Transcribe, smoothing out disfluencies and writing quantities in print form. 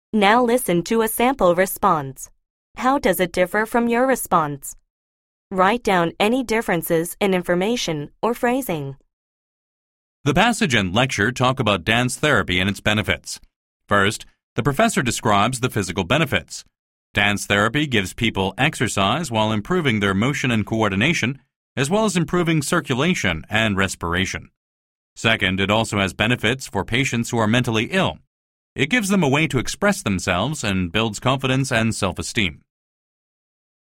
Now listen to a sample response. How does it differ from your response? Write down any differences in information or phrasing. The passage and lecture talk about dance therapy and its benefits. First, the professor describes the physical benefits. Dance therapy gives people exercise while improving their motion and coordination, as well as improving circulation and respiration. Second, it also has benefits for patients who are mentally ill. It gives them a way to express themselves and builds confidence and self-esteem.